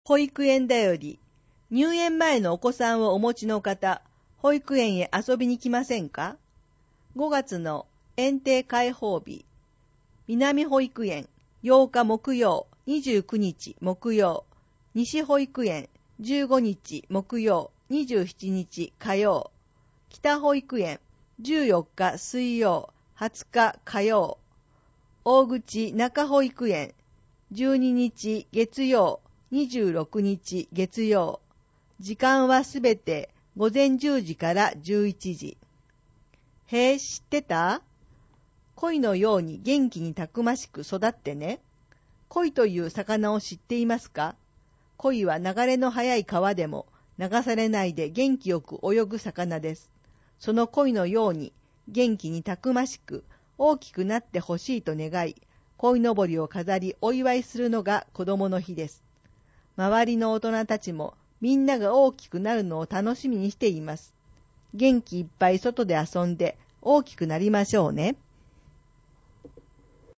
保育園だより、入園前のお子さんをお持ちの方、保育園へ遊びに来ませんか？ 5 月の園庭開放日、南保育園8日木曜、29日木曜、西保育園15日木曜、27日火曜、北保育園14日水曜、20日火曜、大口中保育園12日月曜、26日月曜。時間はすべて午前10時から11時。へえ、知ってた？鯉のように元気にたくましく育ってね。鯉という魚を知っていますか？鯉は流れの速い川でも流されないで元気よく泳ぐ魚です。その鯉のように元気にたくましく大きくなってほしいと願い、鯉のぼりを飾りお祝いするのが子供の日です。周りの大人たちもみんなが大きくなるのを楽しみにしています。元気いっぱい外で遊んで大きくなりましょうね。